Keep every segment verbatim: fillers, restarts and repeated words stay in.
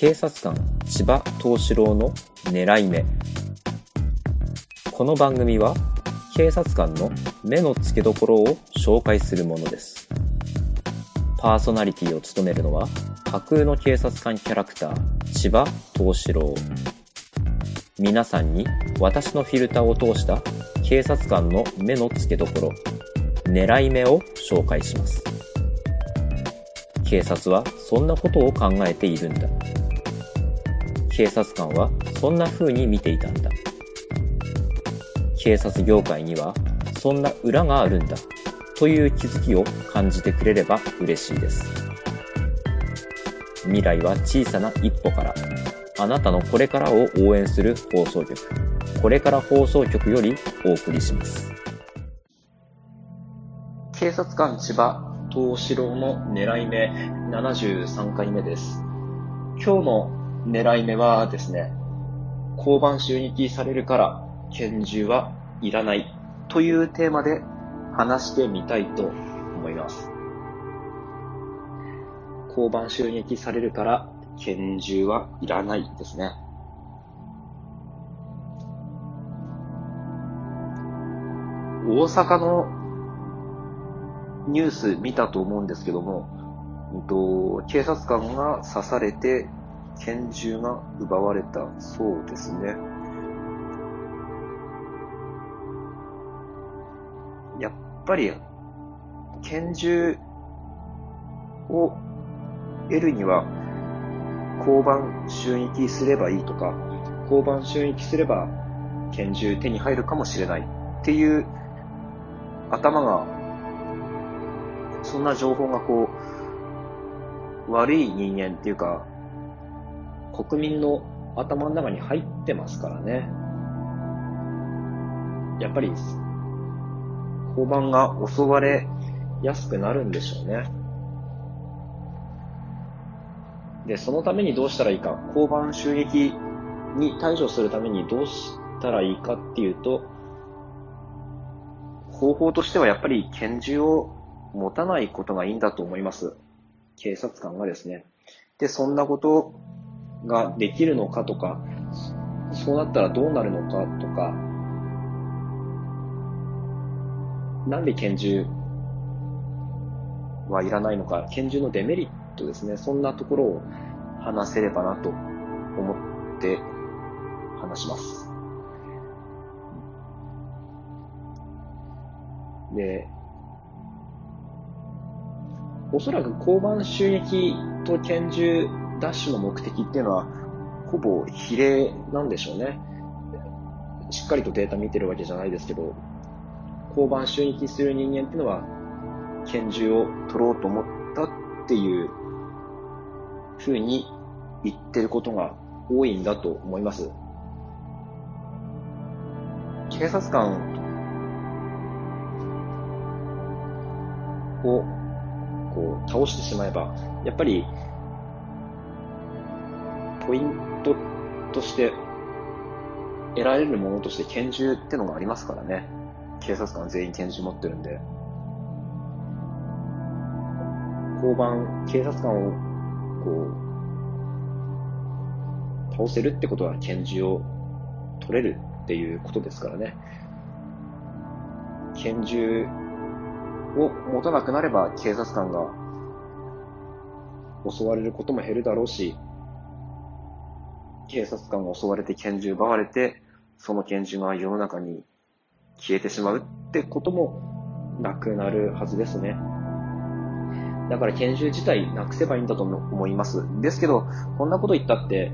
警察官千葉東四郎の狙い目。この番組は警察官の目の付けどころを紹介するものです。パーソナリティを務めるのは架空の警察官キャラクター千葉東四郎。皆さんに私のフィルターを通した警察官の目の付けどころ、狙い目を紹介します。警察はそんなことを考えているんだ。警察官はそんな風に見ていたんだ。警察業界にはそんな裏があるんだという気づきを感じてくれれば嬉しいです。未来は小さな一歩から。あなたのこれからを応援する放送局、これから放送局よりお送りします。警察官千葉東四郎の狙い目ななじゅうさんかいめです。今日の狙い目はですね、交番襲撃されるから拳銃はいらないというテーマで話してみたいと思います。交番襲撃されるから拳銃はいらないですね。大阪のニュース見たと思うんですけども、うんと、警察官が刺されて拳銃が奪われたそうですね。やっぱり拳銃を得るには交番襲撃すればいいとか、交番襲撃すれば拳銃手に入るかもしれないっていう頭が、そんな情報がこう悪い人間っていうか国民の頭の中に入ってますからね。やっぱり交番が襲われやすくなるんでしょうね。で、そのためにどうしたらいいか、交番襲撃に対処するためにどうしたらいいかっていうと、方法としてはやっぱり拳銃を持たないことがいいんだと思います。警察官がですね。で、そんなことができるのかとか、そうなったらどうなるのかとか、なんで拳銃はいらないのか、拳銃のデメリットですね。そんなところを話せればなと思って話します。で、おそらく交番襲撃と拳銃奪取の目的っていうのはほぼ比例なんでしょうね。しっかりとデータ見てるわけじゃないですけど、交番襲撃する人間っていうのは拳銃を取ろうと思ったっていうふうに言ってることが多いんだと思います。警察官をこう倒してしまえば、やっぱりポイントとして得られるものとして拳銃ってのがありますからね。警察官全員拳銃持ってるんで、交番警察官をこう倒せるってことは拳銃を取れるっていうことですからね。拳銃を持たなくなれば警察官が襲われることも減るだろうし、警察官が襲われて拳銃奪われて、その拳銃が世の中に消えてしまうってこともなくなるはずですね。だから拳銃自体なくせばいいんだと思います。ですけど、こんなこと言ったって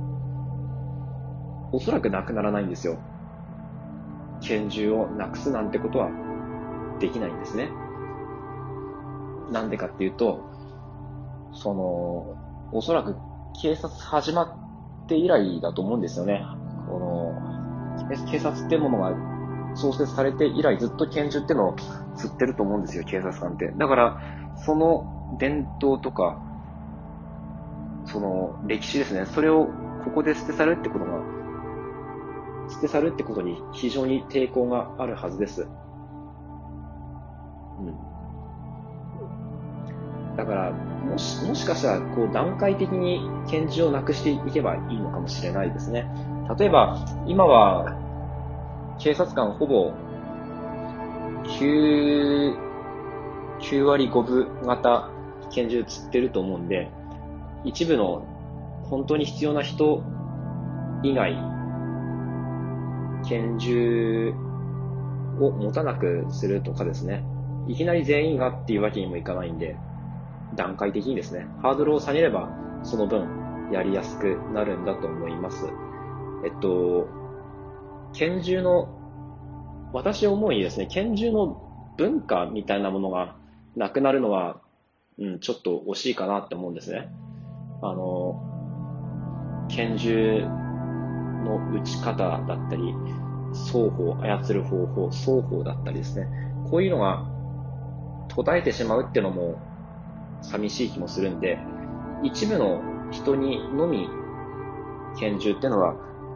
おそらくなくならないんですよ。拳銃をなくすなんてことはできないんですね。なんでかっていうと、そのおそらく警察始まって以来だと思うんですよね。この警察ってものが創設されて以来ずっと拳銃ってのを釣ってると思うんですよ、警察官って。だからその伝統とかその歴史ですね、それをここで捨て去るってことが捨て去るってことに非常に抵抗があるはずです。うん。 だから、もし、もしかしたら、こう、段階的に拳銃をなくしていけばいいのかもしれないですね。例えば、今は、警察官ほぼ、きゅう、きゅう割ごぶ型拳銃釣ってると思うんで、一部の本当に必要な人以外、拳銃を持たなくするとかですね。いきなり全員がっていうわけにもいかないんで、段階的にですね、ハードルを下げれば、その分やりやすくなるんだと思います。えっと、拳銃の、私思うにですね、拳銃の文化みたいなものがなくなるのは、うん、ちょっと惜しいかなって思うんですね。あの、拳銃の撃ち方だったり、双方、操る方法、双方だったりですね。こういうのが途絶えてしまうっていうのも寂しい気もするんで、一部の人にのみ拳銃っていうのは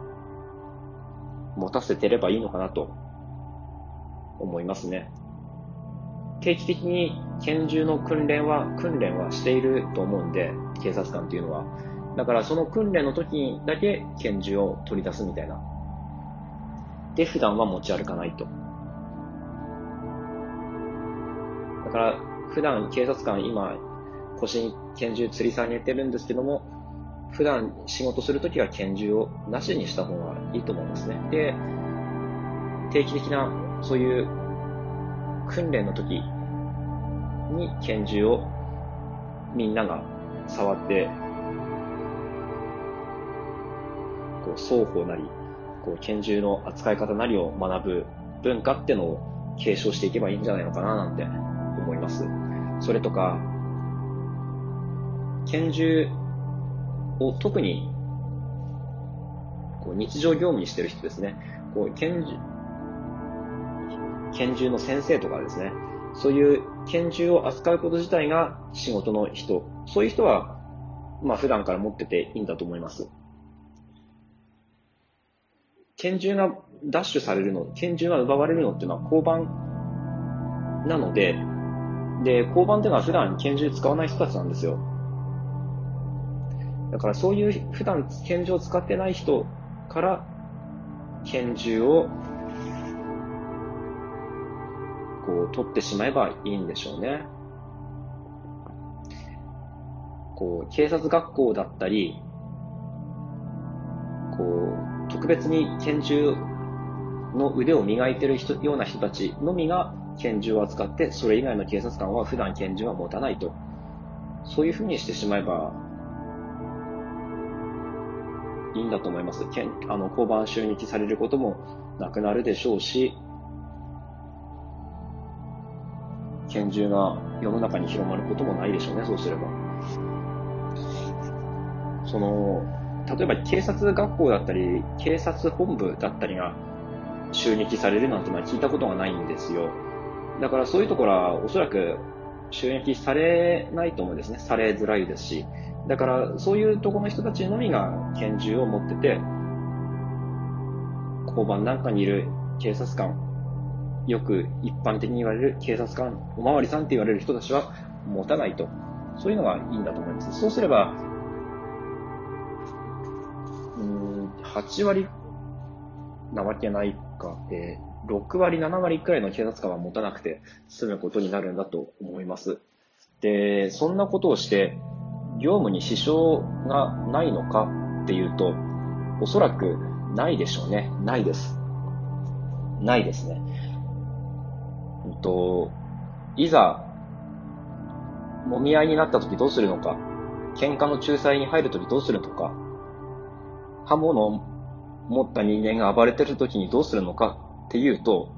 持たせてればいいのかなと思いますね。定期的に拳銃の訓練は、訓練はしていると思うんで、警察官っていうのは。だからその訓練の時にだけ拳銃を取り出すみたいな。で、普段は持ち歩かないと。だから、普段警察官今、腰に拳銃吊り下げてるんですけども、普段仕事するときは拳銃をなしにした方がいいと思いますね。で、定期的なそういう訓練の時に拳銃をみんなが触って、こう双方なり、こう拳銃の扱い方なりを学ぶ文化ってのを継承していけばいいんじゃないのかななんて思います。それとか、拳銃を特にこう日常業務にしてる人ですね。こう拳銃、拳銃の先生とかですね。そういう拳銃を扱うこと自体が仕事の人。そういう人は、まあ普段から持ってていいんだと思います。拳銃が奪取されるの、拳銃が奪われるのっていうのは交番なので、で、交番っていうのは普段拳銃使わない人たちなんですよ。だからそういう普段拳銃を使ってない人から拳銃をこう取ってしまえばいいんでしょうね。こう警察学校だったり、こう特別に拳銃の腕を磨いている人ような人たちのみが拳銃を扱って、それ以外の警察官は普段拳銃は持たないと。そういうふうにしてしまえばいいんだと思います。あの交番襲撃されることもなくなるでしょうし、拳銃が世の中に広まることもないでしょうね、そうすれば。その、例えば警察学校だったり、警察本部だったりが襲撃されるなんてのは聞いたことがないんですよ。だからそういうところはおそらく襲撃されないと思うんですね。されづらいですし。だからそういうところの人たちのみが拳銃を持ってて、交番なんかにいる警察官、よく一般的に言われる警察官、おまわりさんって言われる人たちは持たないと。そういうのがいいんだと思います。そうすれば、うーん、はち割なわけないか、えー、ろく割、なな割くらいの警察官は持たなくて済むことになるんだと思います。で、そんなことをして、業務に支障がないのかっていうと、おそらくないでしょうね。ないです。ないですね。うんと、いざ、揉み合いになった時どうするのか、喧嘩の仲裁に入る時どうするのか、刃物を持った人間が暴れてる時にどうするのかっていうと、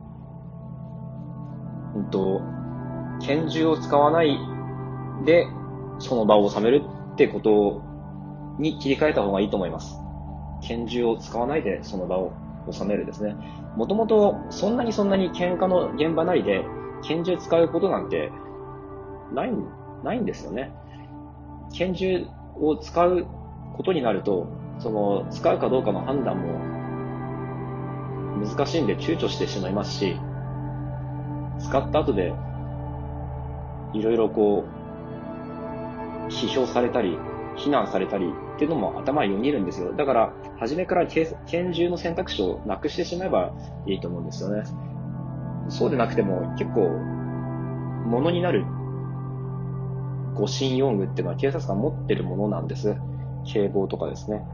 うんと、拳銃を使わないでその場を収めるってことに切り替えた方がいいと思います。拳銃を使わないでその場を収めるですね。もともとそんなにそんなに喧嘩の現場なりで拳銃使うことなんてない、ないんですよね。拳銃を使うことになると、その使うかどうかの判断も難しいんで躊躇してしまいますし、使った後でいろいろこう批評されたり、非難されたりっていうのも頭によぎるんですよ。だから、初めから拳銃の選択肢をなくしてしまえばいいと思うんですよね。そうでなくても結構、ものになる護身用具っていうのは警察官持ってるものなんです。警棒とかですね。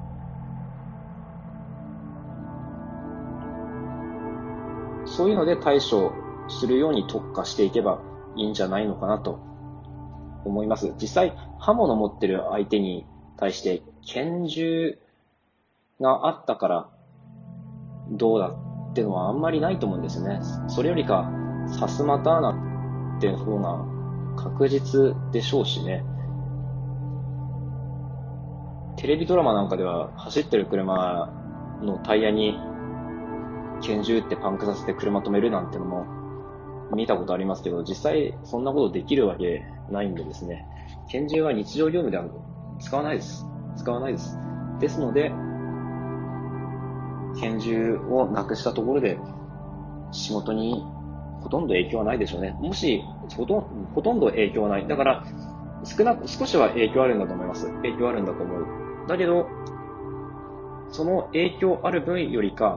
そういうので対処するように特化していけばいいんじゃないのかなと思います。実際、刃物持ってる相手に対して拳銃があったからどうだっていうのはあんまりないと思うんですよね。それよりか、さすまたなっていう方が確実でしょうしね。テレビドラマなんかでは走ってる車のタイヤに拳銃ってパンクさせて車止めるなんてのも見たことありますけど、実際そんなことできるわけないんでですね、拳銃は日常業務では使わないです。使わないです。ですので、拳銃をなくしたところで仕事にほとんど影響はないでしょうね。もし、ほとんほとんど影響はない。だから、少なく、少しは影響あるんだと思います。影響あるんだと思う。だけど、その影響ある分よりか、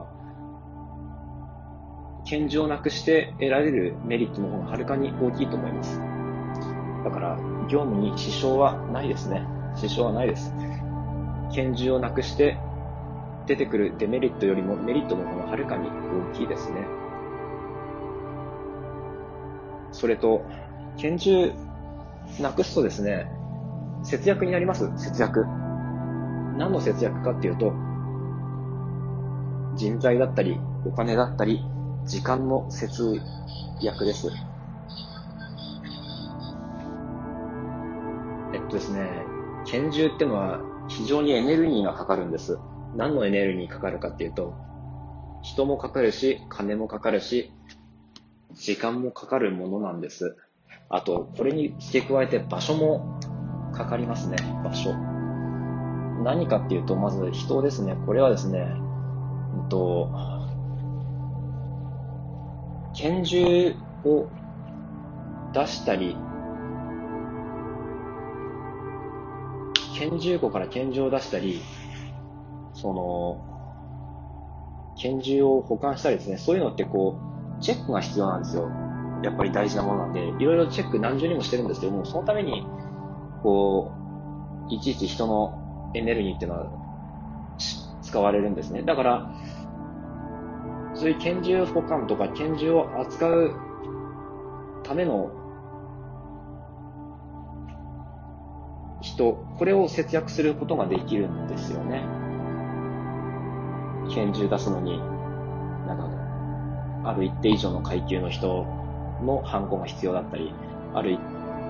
拳銃をなくして得られるメリットの方がはるかに大きいと思います。だから、業務に支障はないですね。支障はないです。拳銃をなくして出てくるデメリットよりもメリットの方がはるかに大きいですね。それと、拳銃なくすとですね、節約になります。節約。何の節約かっていうと、人材だったり、お金だったり、時間の節約です。えっとですね、拳銃ってのは非常にエネルギーがかかるんです。何のエネルギーかかるかっていうと、人もかかるし、金もかかるし、時間もかかるものなんです。あと、これに付け加えて場所もかかりますね。場所。何かっていうと、まず人ですね。これはですね、うんと、拳銃を出したり、拳銃庫から拳銃を出したり、その、拳銃を保管したりですね、そういうのってこう、チェックが必要なんですよ。やっぱり大事なものなんで、いろいろチェック何重にもしてるんですけども、そのために、こう、いちいち人のエネルギーっていうのは使われるんですね。だから、そういう拳銃保管とか拳銃を扱うための人、これを節約することができるんですよね。拳銃出すのに、なんか、ある一定以上の階級の人のハンコが必要だったり、ある一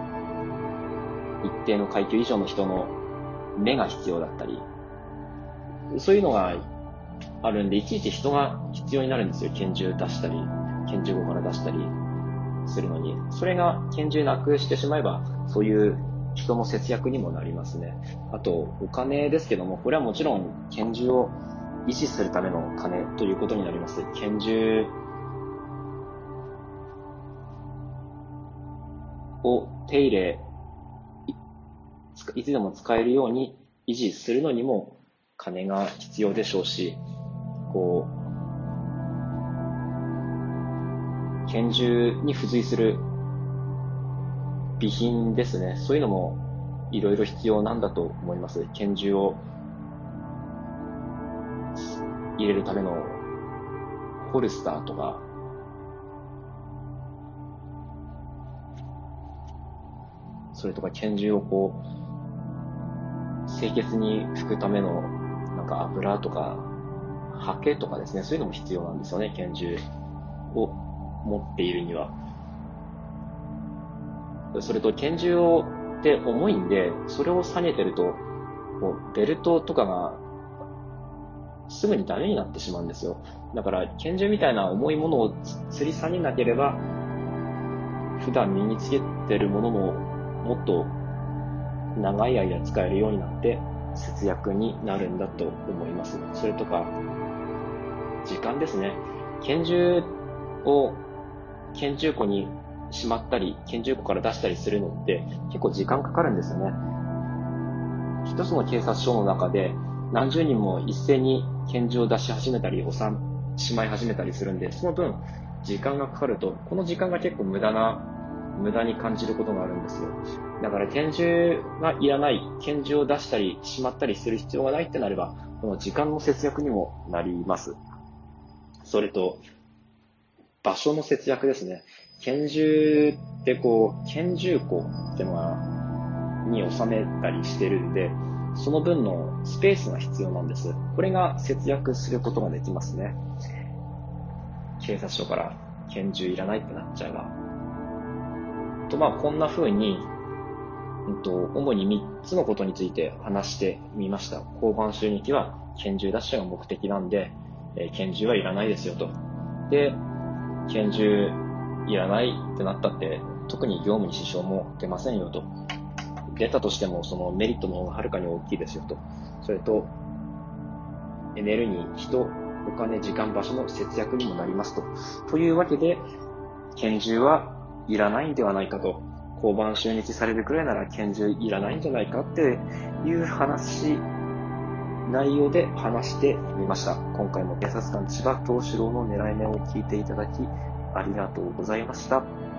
定の階級以上の人の目が必要だったり、そういうのがあるんで、いちいち人が必要になるんですよ。拳銃出したり、拳銃庫から出したりするのに。それが拳銃なくしてしまえば、そういう人の節約にもなりますね。あと、お金ですけども、これはもちろん拳銃を維持するための金ということになります。拳銃を手入れ、いつでも使えるように維持するのにも金が必要でしょうし、こう、拳銃に付随する備品ですね。そういうのもいろいろ必要なんだと思います。拳銃を入れるためのホルスターとか、それとか拳銃をこう清潔に拭くためのなんか油とかハケとかですね、そういうのも必要なんですよね。拳銃を持っているには。それと拳銃をって重いんで、それを下げてるともうベルトとかがすぐにダメになってしまうんですよ。だから拳銃みたいな重いものを吊り下げなければ、普段身につけてるものももっと長い間使えるようになって節約になるんだと思います。それとか時間ですね。拳銃を拳銃庫にしまったり拳銃庫から出したりするのって結構時間かかるんですよね。 一つの警察署の中で何十人も一斉に拳銃を出し始めたり、収しまい始めたりするんで、その分、時間がかかると、この時間が結構無駄な、無駄に感じることがあるんですよ。だから拳銃がいらない、拳銃を出したりしまったりする必要がないってなれば、この時間の節約にもなります。それと、場所の節約ですね。拳銃ってこう、拳銃庫ってのが、に収めたりしてるんで、その分のスペースが必要なんです。これが節約することができますね。警察署から拳銃いらないってなっちゃえば。と、まあ、こんな風に、うんと、主にみっつのことについて話してみました。交番襲撃は拳銃奪取が目的なんで、えー、拳銃はいらないですよと。で、拳銃いらないってなったって、特に業務に支障も出ませんよと。出たとしてもそのメリットの方がはるかに大きいですよと。それと、エネルギー、人、お金、時間、場所の節約にもなりますと。というわけで、拳銃はいらないんではないかと。交番襲撃されるくらいなら拳銃いらないんじゃないかっていう話、内容で話してみました。今回も警察官千葉東四郎の狙い目を聞いていただきありがとうございました。